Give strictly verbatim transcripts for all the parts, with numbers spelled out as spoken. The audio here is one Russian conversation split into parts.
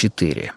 четыре.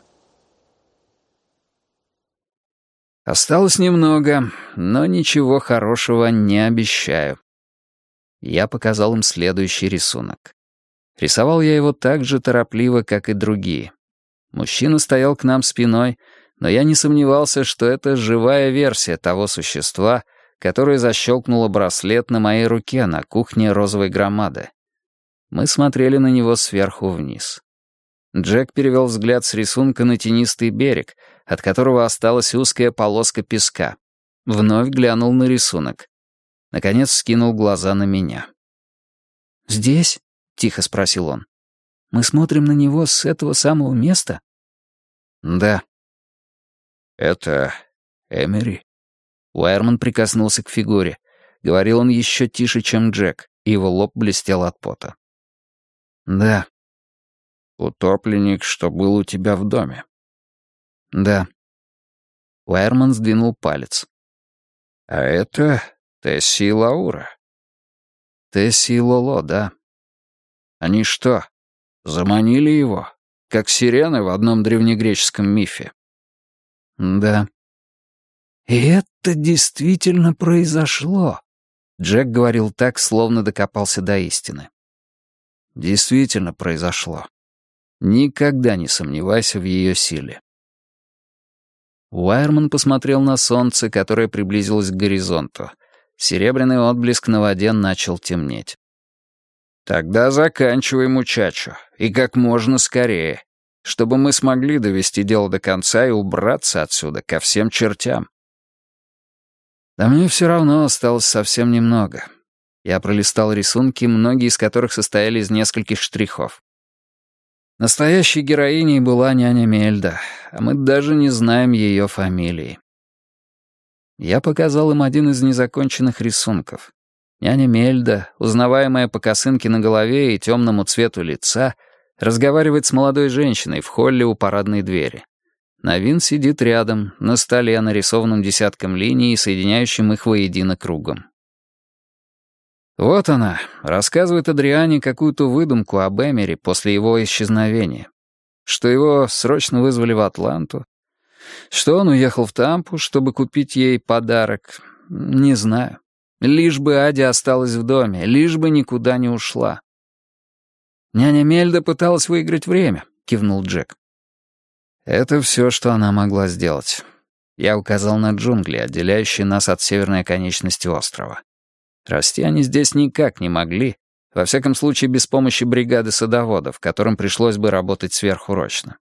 Осталось немного, но ничего хорошего не обещаю. Я показал им следующий рисунок. Рисовал я его так же торопливо, как и другие. Мужчина стоял к нам спиной, но я не сомневался, что это живая версия того существа, которое защелкнуло браслет на моей руке на кухне розовой громады. Мы смотрели на него сверху вниз. Джек перевел взгляд с рисунка на тенистый берег, от которого осталась узкая полоска песка. Вновь глянул на рисунок. Наконец скинул глаза на меня. «Здесь?» — тихо спросил он. «Мы смотрим на него с этого самого места?» «Да». «Это Эмери?» Уайерман прикоснулся к фигуре. Говорил он еще тише, чем Джек, и его лоб блестел от пота. «Да». «Утопленник, что был у тебя в доме?» «Да». Уайерман сдвинул палец. «А это Тесси и Лаура?» «Тесси и Лоло, да». «Они что, заманили его, как сирены в одном древнегреческом мифе?» «Да». «И это действительно произошло», — Джек говорил так, словно докопался до истины. «Действительно произошло. Никогда не сомневайся в ее силе». Уайерман посмотрел на солнце, которое приблизилось к горизонту. Серебряный отблеск на воде начал темнеть. «Тогда заканчивай, мучачо, и как можно скорее, чтобы мы смогли довести дело до конца и убраться отсюда ко всем чертям». Да мне все равно осталось совсем немного. Я пролистал рисунки, многие из которых состояли из нескольких штрихов. Настоящей героиней была няня Мельда, а мы даже не знаем ее фамилии. Я показал им один из незаконченных рисунков. Няня Мельда, узнаваемая по косынке на голове и темному цвету лица, разговаривает с молодой женщиной в холле у парадной двери. Навин сидит рядом, на столе, нарисованном десятком линий, соединяющим их воедино кругом. Вот она, рассказывает Адриане какую-то выдумку об Эмери после его исчезновения. Что его срочно вызвали в Атланту. Что он уехал в Тампу, чтобы купить ей подарок. Не знаю. Лишь бы Адя осталась в доме, лишь бы никуда не ушла. «Няня Мельда пыталась выиграть время», — кивнул Джек. Это все, что она могла сделать. Я указал на джунгли, отделяющие нас от северной оконечности острова. Расти они здесь никак не могли, во всяком случае без помощи бригады садоводов, которым пришлось бы работать сверхурочно.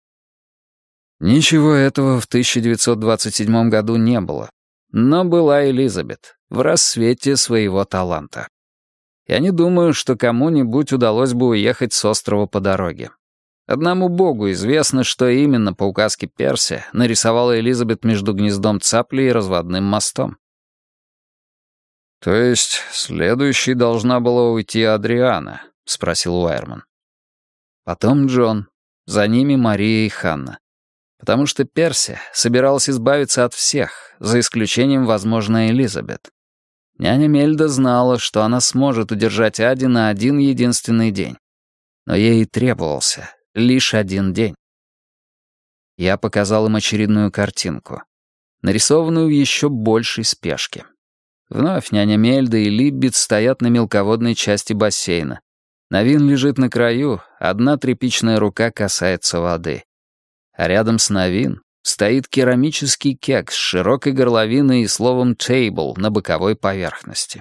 Ничего этого в тысяча девятьсот двадцать седьмом году не было, но была Элизабет в рассвете своего таланта. Я не думаю, что кому-нибудь удалось бы уехать с острова по дороге. Одному богу известно, что именно по указке Перси нарисовала Элизабет между гнездом цапли и разводным мостом. «То есть следующей должна была уйти Адриана?» — спросил Уайерман. Потом Джон, за ними Мария и Ханна. Потому что Перси собиралась избавиться от всех, за исключением, возможно, Элизабет. Няня Мельда знала, что она сможет удержать Ади на один единственный день. Но ей и требовался лишь один день. Я показал им очередную картинку, нарисованную в еще большей спешке. Вновь няня Мельда и Либбит стоят на мелководной части бассейна. Навин лежит на краю, одна тряпичная рука касается воды. А рядом с Навин стоит керамический кек с широкой горловиной и словом «table» на боковой поверхности.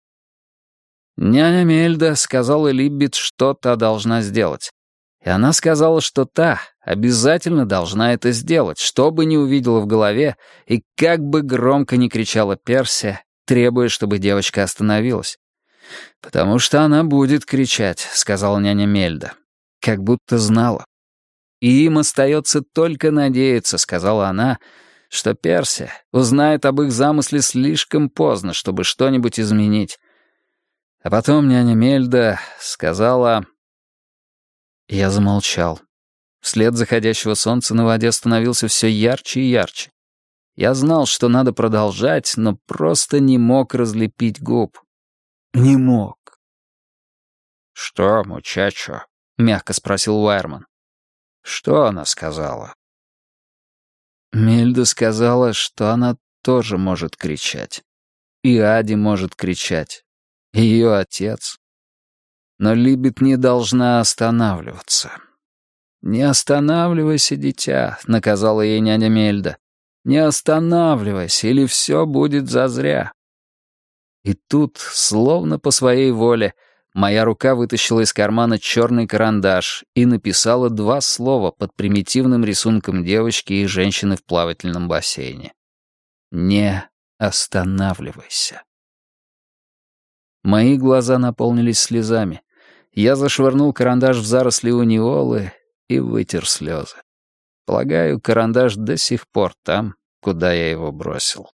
Няня Мельда сказала Либбит, что та должна сделать. И она сказала, что та обязательно должна это сделать, что бы ни увидела в голове и как бы громко ни кричала Перси, требуя, чтобы девочка остановилась. «Потому что она будет кричать», — сказала няня Мельда, как будто знала. «И им остается только надеяться», — сказала она, «что Перси узнает об их замысле слишком поздно, чтобы что-нибудь изменить». А потом няня Мельда сказала... Я замолчал. След заходящего солнца на воде становился все ярче и ярче. Я знал, что надо продолжать, но просто не мог разлепить губ. Не мог. «Что, мучачо?» — мягко спросил Уайерман. Что она сказала? Мельда сказала, что она тоже может кричать. И Ади может кричать. И ее отец. Но Либет не должна останавливаться. «Не останавливайся, дитя», — наказала ей няня Мельда. «Не останавливайся, или все будет зазря». И тут, словно по своей воле, моя рука вытащила из кармана черный карандаш и написала два слова под примитивным рисунком девочки и женщины в плавательном бассейне. «Не останавливайся». Мои глаза наполнились слезами. Я зашвырнул карандаш в заросли униолы и вытер слезы. Полагаю, карандаш до сих пор там, куда я его бросил.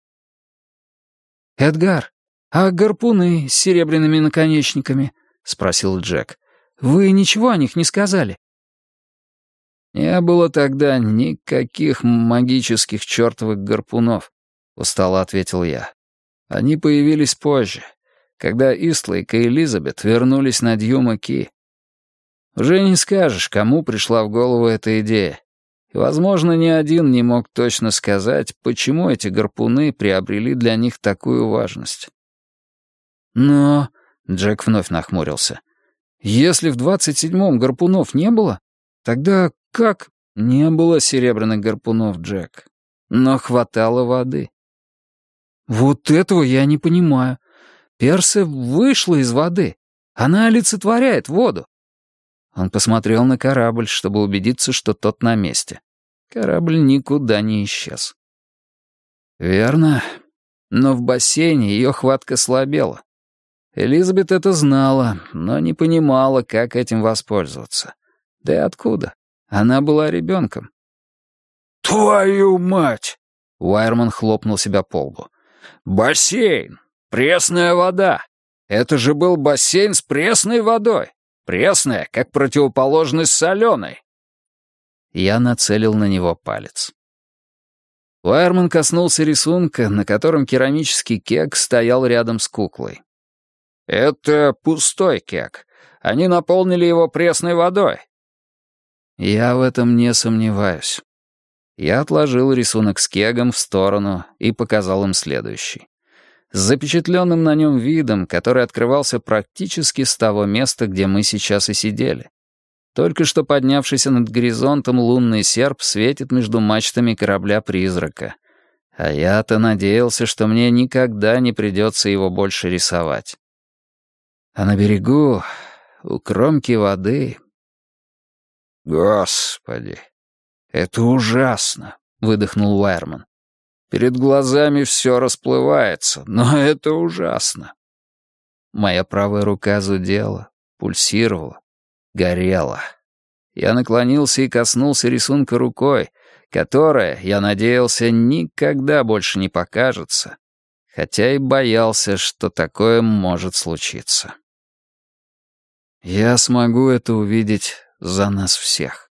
«Эдгар, а гарпуны с серебряными наконечниками?» — спросил Джек. «Вы ничего о них не сказали?» «Не было тогда никаких магических чертовых гарпунов», — устало ответил я. «Они появились позже, когда Истлейк и Элизабет вернулись на Дьюма-Ки. Уже не скажешь, кому пришла в голову эта идея. И, возможно, ни один не мог точно сказать, почему эти гарпуны приобрели для них такую важность. Но... Джек вновь нахмурился. Если в двадцать седьмом гарпунов не было, тогда как? Не было серебряных гарпунов, Джек. Но хватало воды. Вот этого я не понимаю. Персе вышла из воды. Она олицетворяет воду. Он посмотрел на корабль, чтобы убедиться, что тот на месте. Корабль никуда не исчез. Верно. Но в бассейне ее хватка слабела. Элизабет это знала, но не понимала, как этим воспользоваться. Да и откуда? Она была ребенком. «Твою мать!» — Уайерман хлопнул себя по лбу. «Бассейн! Пресная вода! Это же был бассейн с пресной водой! Пресная, как противоположность соленой!» Я нацелил на него палец. Уайерман коснулся рисунка, на котором керамический кек стоял рядом с куклой. «Это пустой кек. Они наполнили его пресной водой». Я в этом не сомневаюсь. Я отложил рисунок с кегом в сторону и показал им следующий. С запечатленным на нем видом, который открывался практически с того места, где мы сейчас и сидели. Только что поднявшийся над горизонтом лунный серп светит между мачтами корабля-призрака. А я-то надеялся, что мне никогда не придется его больше рисовать. А на берегу, у кромки воды... «Господи, это ужасно!» — выдохнул Уайерман. «Перед глазами все расплывается, но это ужасно!» Моя правая рука зудела, пульсировала, горела. Я наклонился и коснулся рисунка рукой, которая, я надеялся, никогда больше не покажется, хотя и боялся, что такое может случиться. Я смогу это увидеть за нас всех.